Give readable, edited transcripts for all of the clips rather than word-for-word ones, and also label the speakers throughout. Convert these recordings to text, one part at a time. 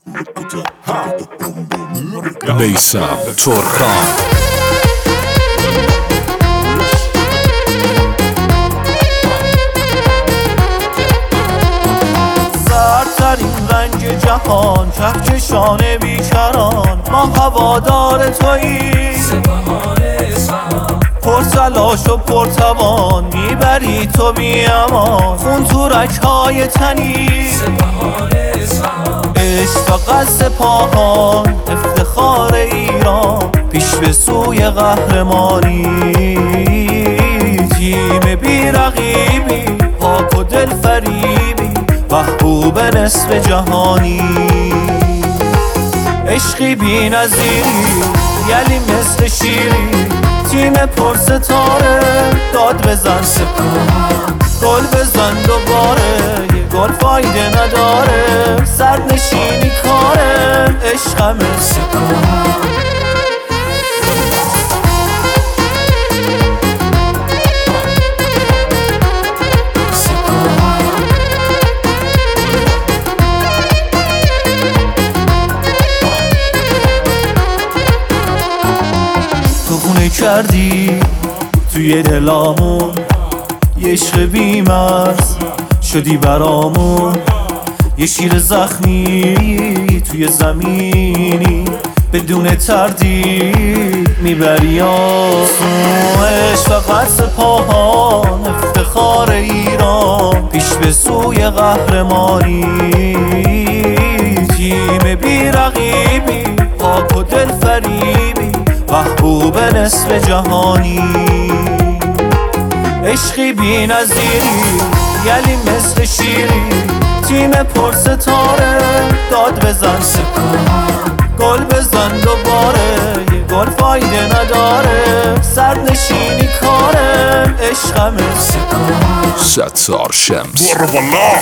Speaker 1: میثم ترکان.
Speaker 2: سردترین رنگ جهان، کهکشان بیکران، ما هوادار تویی. پرتلاش و پرتوان، میبری تو بی امان، خون تو رگ‌های تنی. عشق تا قصد پاهان، افتخار ایران، پیش به سوی قهرمانی. تیم بی رقیبی، پاک و دل فریبی، محبوب نصف جهانی. عشقی بی نظیری، یلی مثل شیری، تیم پر ستاره. داد بزن سپاه، گل بزن دوباره، یه گل فایده نداره. سرد نشینی کاره، عشقم سپاه. تو خونه کردی توی دلامون، یه عشق بی‌مرز شدی برامون. یه شیر زخمی توی زمینی، بدون تردید میبری آسون. عشق فقط سپاهان، افتخار ایران، پیش به سوی قهرمانی. تیم بی رقیبی، پاک و دل فریبی، محبوب نصف جهانی. عشقی بی نظیری، یلی مثل شیری، تیم پر ستاره. داد بزن سپاه، گل بزن دوباره، یه گل فایده نداره. سرد نشینی کاره، عشقم سپاه.
Speaker 1: ستار شمس.
Speaker 3: برو والله.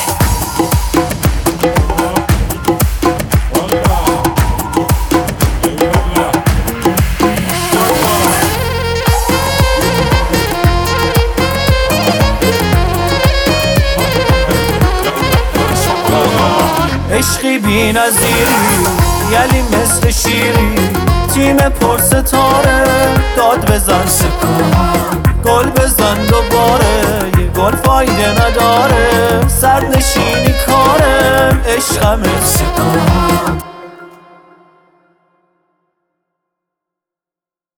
Speaker 2: عشقی بی نظیری، یلی مثل شیری، تیم پر ستاره. داد بزن سپاه، گل بزن دوباره، یه گل فایده نداره. سرد نشینی کاره، عشقم سپاه.